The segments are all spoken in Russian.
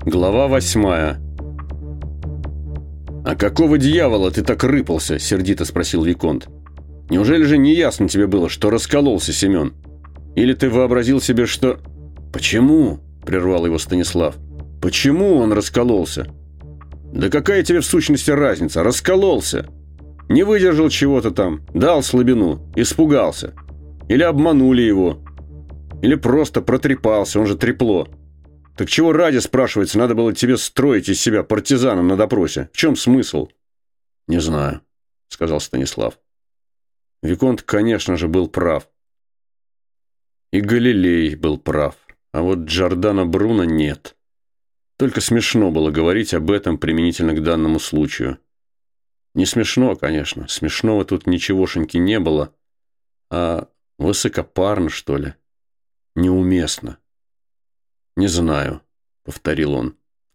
Глава 8. «А какого дьявола ты так рыпался?» – сердито спросил Виконт. «Неужели же не ясно тебе было, что раскололся Семен? Или ты вообразил себе, что...» «Почему?» – прервал его Станислав. «Почему он раскололся?» «Да какая тебе в сущности разница? Раскололся! Не выдержал чего-то там, дал слабину, испугался. Или обманули его. Или просто протрепался, он же трепло. Так чего ради, спрашивается, надо было тебе строить из себя партизана на допросе? В чем смысл?» «Не знаю», — сказал Станислав. Виконт, конечно же, был прав. И Галилей был прав. А вот Джордано Бруно нет. Только смешно было говорить об этом применительно к данному случаю. Не смешно, конечно. Смешного тут ничегошеньки не было. А высокопарно, что ли? Неуместно. «Не знаю», — повторил он.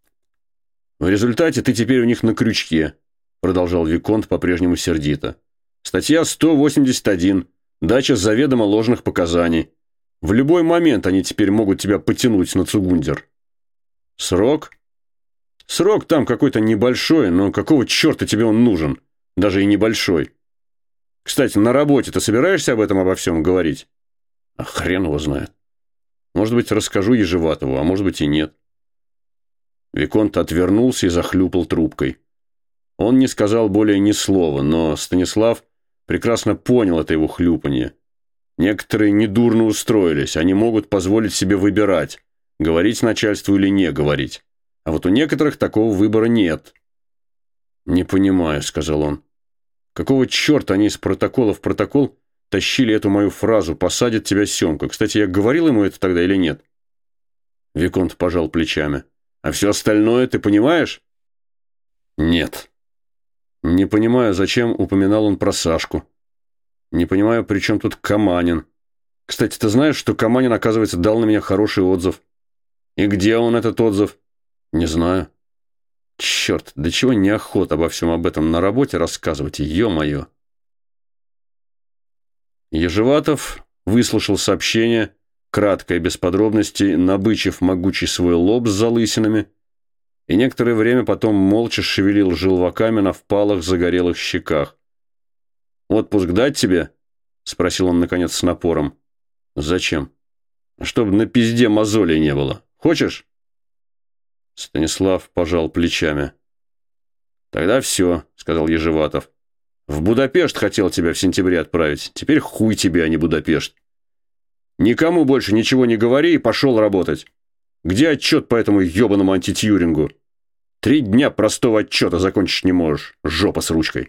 «В результате ты теперь у них на крючке», — продолжал Виконт по-прежнему сердито. «Статья 181. Дача заведомо ложных показаний. В любой момент они теперь могут тебя потянуть на цугундер». «Срок?» «Срок там какой-то небольшой, но какого черта тебе он нужен? Даже и небольшой. Кстати, на работе ты собираешься обо всем говорить?» «А хрен его знает. Может быть, расскажу Ежеватову, а может быть и нет». Виконт отвернулся и захлюпал трубкой. Он не сказал более ни слова, но Станислав прекрасно понял это его хлюпанье. Некоторые недурно устроились, они могут позволить себе выбирать, говорить начальству или не говорить. А вот у некоторых такого выбора нет. «Не понимаю», — сказал он. «Какого черта они из протокола в протокол тащили эту мою фразу «посадит тебя Семка»? Кстати, я говорил ему это тогда или нет?» Виконт пожал плечами. «А все остальное ты понимаешь?» «Нет. Не понимаю, зачем упоминал он про Сашку. Не понимаю, при чем тут Каманин. Кстати, ты знаешь, что Каманин, оказывается, дал на меня хороший отзыв? И где он, этот отзыв? Не знаю. Черт, до чего неохота обо всем об этом на работе рассказывать, ё-моё». Ежеватов выслушал сообщение, краткое, без подробностей, набычив могучий свой лоб с залысинами, и некоторое время потом молча шевелил желваками на впалых загорелых щеках. «Отпуск дать тебе?» — спросил он, наконец, с напором. «Зачем?» «Чтобы на пизде мозолей не было. Хочешь?» Станислав пожал плечами. «Тогда все», — сказал Ежеватов. «В Будапешт хотел тебя в сентябре отправить. Теперь хуй тебе, а не Будапешт. Никому больше ничего не говори и пошел работать. Где отчет по этому ебаному антитьюрингу? 3 дня простого отчета закончить не можешь. Жопа с ручкой».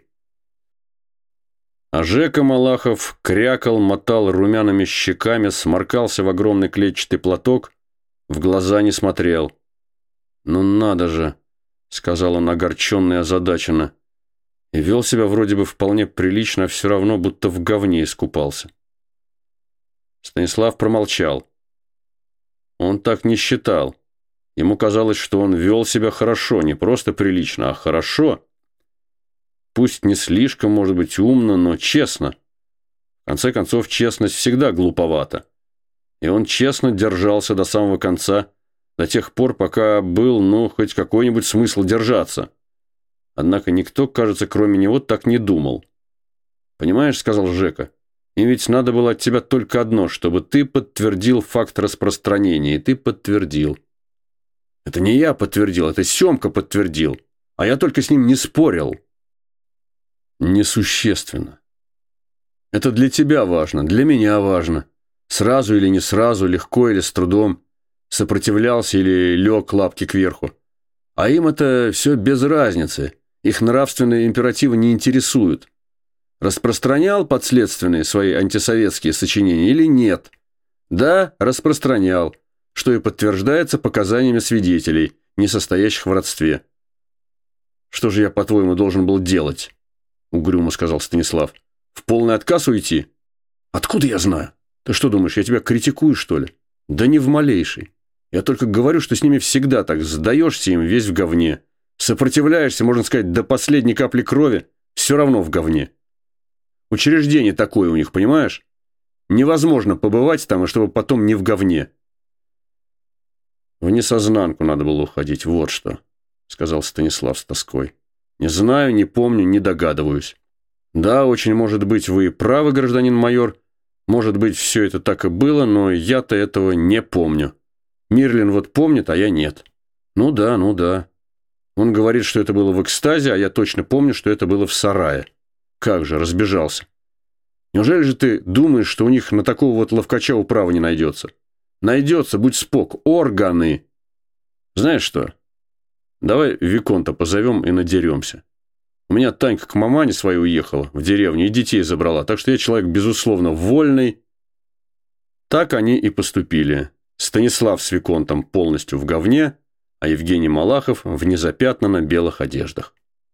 А Жека Малахов крякал, мотал румяными щеками, сморкался в огромный клетчатый платок, в глаза не смотрел. «Ну надо же», — сказал он огорченно и озадаченно. И вел себя вроде бы вполне прилично, а все равно будто в говне искупался. Станислав промолчал. Он так не считал. Ему казалось, что он вел себя хорошо, не просто прилично, а хорошо. Пусть не слишком, может быть, умно, но честно. В конце концов, честность всегда глуповата. И он честно держался до самого конца, до тех пор, пока был, хоть какой-нибудь смысл держаться. Однако никто, кажется, кроме него, так не думал. «Понимаешь, — сказал Жека, — им ведь надо было от тебя только одно, чтобы ты подтвердил факт распространения, и ты подтвердил». «Это не я подтвердил, это Семка подтвердил, а я только с ним не спорил». «Несущественно. Это для тебя важно, для меня важно. Сразу или не сразу, легко или с трудом, сопротивлялся или лег лапки кверху. А им это все без разницы. Их нравственные императивы не интересуют. Распространял подследственные свои антисоветские сочинения или нет? Да, распространял, что и подтверждается показаниями свидетелей, не состоящих в родстве». «Что же я, по-твоему, должен был делать?» — угрюмо сказал Станислав. «В полный отказ уйти?» «Откуда я знаю? Ты что думаешь, я тебя критикую, что ли?» «Да не в малейшей. Я только говорю, что с ними всегда так. Сдаешься им весь в говне. Сопротивляешься, можно сказать, до последней капли крови, все равно в говне. Учреждение такое у них, понимаешь? Невозможно побывать там, и чтобы потом не в говне». В несознанку надо было уходить, вот что, сказал Станислав с тоской. Не знаю, не помню, не догадываюсь. Да, очень может быть, вы правы, гражданин майор. Может быть, все это так и было, но я-то этого не помню. Мирлин вот помнит, а я нет. Ну да, ну да. Он говорит, что это было в экстазе, а я точно помню, что это было в сарае. Как же, разбежался. Неужели же ты думаешь, что у них на такого вот ловкача управа не найдется? Найдется, будь спок. Органы. Знаешь что? Давай Виконта позовем и надеремся. У меня Танька к мамане своей уехала в деревню и детей забрала, так что я человек, безусловно, вольный. Так они и поступили. Станислав с Виконтом полностью в говне, а Евгений Малахов в незапятнанно белых одеждах.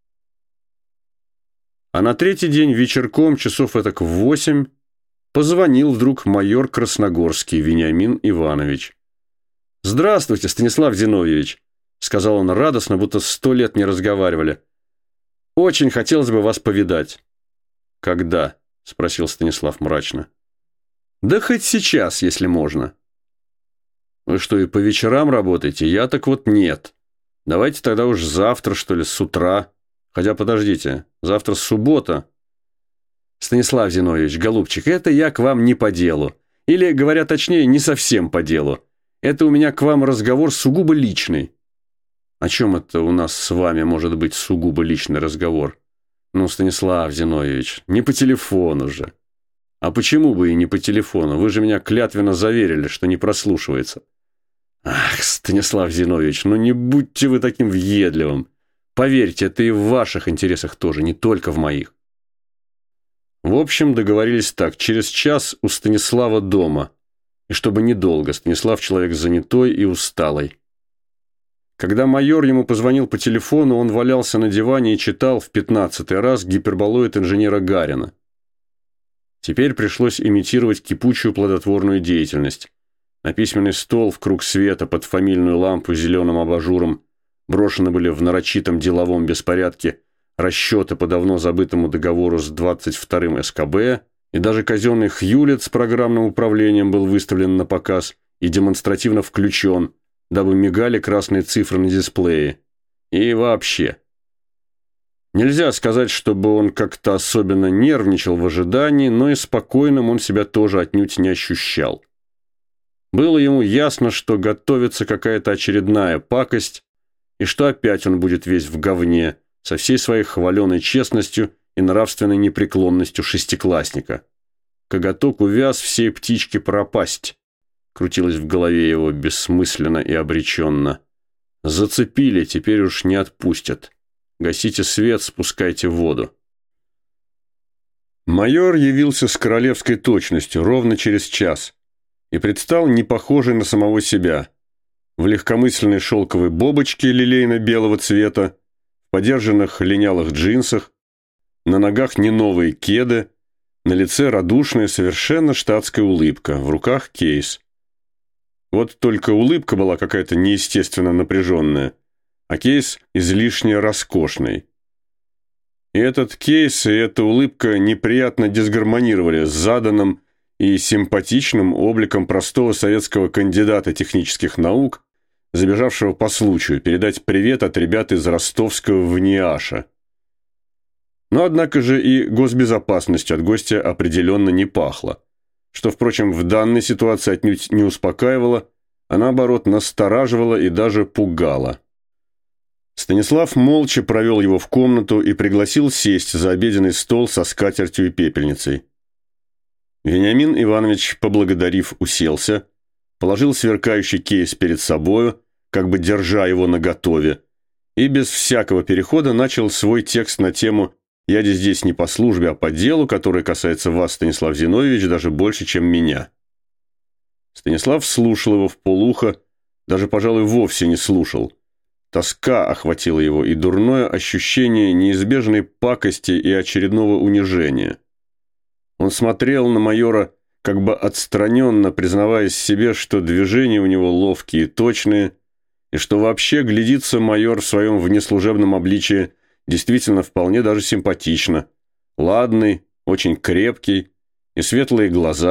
А на третий день вечерком, часов этак в 8, позвонил вдруг майор Красногорский Вениамин Иванович. «Здравствуйте, Станислав Зиновьевич», — сказал он радостно, будто 100 лет не разговаривали. «Очень хотелось бы вас повидать». «Когда?» — спросил Станислав мрачно. «Да хоть сейчас, если можно». «Вы что, и по вечерам работаете? Я так вот нет. Давайте тогда уж завтра, что ли, с утра. Хотя, подождите, завтра суббота». «Станислав Зиновьевич, голубчик, это я к вам не по делу. Или, говоря точнее, не совсем по делу. Это у меня к вам разговор сугубо личный». «О чем это у нас с вами может быть сугубо личный разговор?» «Ну, Станислав Зиновьевич, не по телефону же». «А почему бы и не по телефону? Вы же меня клятвенно заверили, что не прослушивается». «Ах, Станислав Зиновьевич, ну не будьте вы таким въедливым. Поверьте, это и в ваших интересах тоже, не только в моих». В общем, договорились так. Через час у Станислава дома. И чтобы недолго, Станислав человек занятой и усталый. Когда майор ему позвонил по телефону, он валялся на диване и читал в 15-й раз гиперболоид инженера Гарина. Теперь пришлось имитировать кипучую плодотворную деятельность. На письменный стол в круг света под фамильную лампу с зеленым абажуром брошены были в нарочитом деловом беспорядке расчеты по давно забытому договору с 22-м СКБ, и даже казенный Хьюлет с программным управлением был выставлен на показ и демонстративно включен, дабы мигали красные цифры на дисплее. И вообще. Нельзя сказать, чтобы он как-то особенно нервничал в ожидании, но и спокойным он себя тоже отнюдь не ощущал. Было ему ясно, что готовится какая-то очередная пакость, и что опять он будет весь в говне, со всей своей хваленой честностью и нравственной непреклонностью шестиклассника. Коготок увяз, всей птичке пропасть. Крутилось в голове его бессмысленно и обреченно. Зацепили, теперь уж не отпустят. Гасите свет, спускайте воду. Майор явился с королевской точностью ровно через час и предстал не похожий на самого себя. В легкомысленной шелковой бобочке лилейно-белого цвета, в подержанных линялых джинсах, на ногах не новые кеды, на лице радушная, совершенно штатская улыбка, в руках кейс. Вот только улыбка была какая-то неестественно напряженная, а кейс излишне роскошный. И этот кейс, и эта улыбка неприятно дисгармонировали с заданным и симпатичным обликом простого советского кандидата технических наук, забежавшего по случаю передать привет от ребят из ростовского ВНИАШа. Но, однако же, и госбезопасностью от гостя определенно не пахло, что, впрочем, в данной ситуации отнюдь не успокаивало, а наоборот настораживало и даже пугало. Станислав молча провел его в комнату и пригласил сесть за обеденный стол со скатертью и пепельницей. Вениамин Иванович, поблагодарив, уселся, положил сверкающий кейс перед собою, как бы держа его наготове, и без всякого перехода начал свой текст на тему «Я здесь не по службе, а по делу, которое касается вас, Станислав Зиновьевич, даже больше, чем меня». Станислав слушал его вполуха, даже, пожалуй, вовсе не слушал. Тоска охватила его и дурное ощущение неизбежной пакости и очередного унижения. Он смотрел на майора, как бы отстраненно признаваясь себе, что движения у него ловкие и точные, и что вообще глядится майор в своем внеслужебном обличии действительно вполне даже симпатично. Ладный, очень крепкий, и светлые глаза,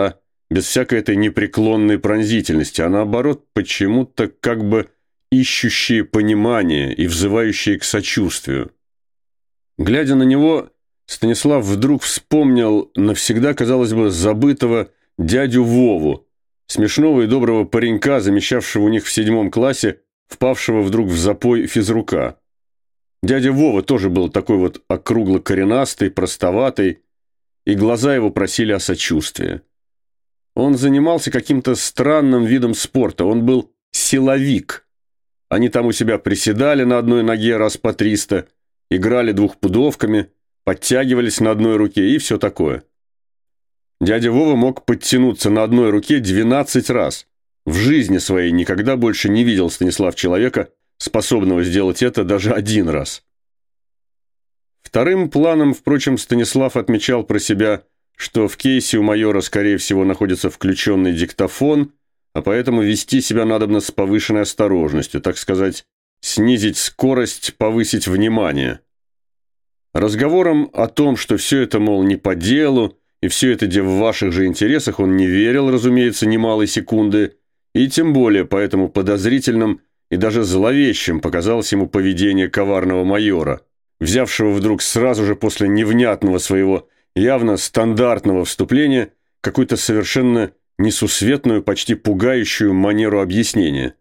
без всякой этой непреклонной пронзительности, а наоборот, почему-то как бы ищущие понимание и взывающие к сочувствию. Глядя на него, Станислав вдруг вспомнил навсегда, казалось бы, забытого дядю Вову, смешного и доброго паренька, замещавшего у них в 7 классе, впавшего вдруг в запой физрука. Дядя Вова тоже был такой вот округло-коренастый, простоватый, и глаза его просили о сочувствии. Он занимался каким-то странным видом спорта, он был силовик. Они там у себя приседали на одной ноге раз по 300, играли двухпудовками, подтягивались на одной руке и все такое. Дядя Вова мог подтянуться на одной руке 12 раз. В жизни своей никогда больше не видел Станислав человека, способного сделать это даже 1 раз. Вторым планом, впрочем, Станислав отмечал про себя, что в кейсе у майора, скорее всего, находится включенный диктофон, а поэтому вести себя надобно с повышенной осторожностью, так сказать, снизить скорость, повысить внимание. Разговором о том, что все это, мол, не по делу, и все это в ваших же интересах, он не верил, разумеется, ни малой секунды, и тем более поэтому подозрительным и даже зловещим показалось ему поведение коварного майора, взявшего вдруг сразу же после невнятного своего явно стандартного вступления какую-то совершенно несусветную, почти пугающую манеру объяснения.